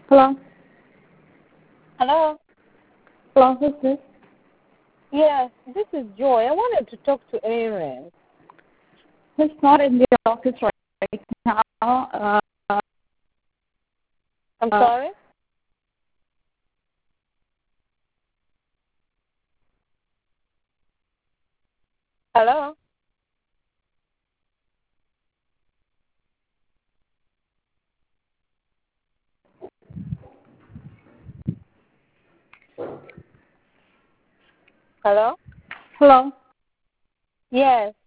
Hello? Hello? Hello, who's this? Yes, this is Joy. I wanted to talk to Aaron. He's not in the office right now. I'm Uh, sorry? Hello? Hello? Hello? Yes.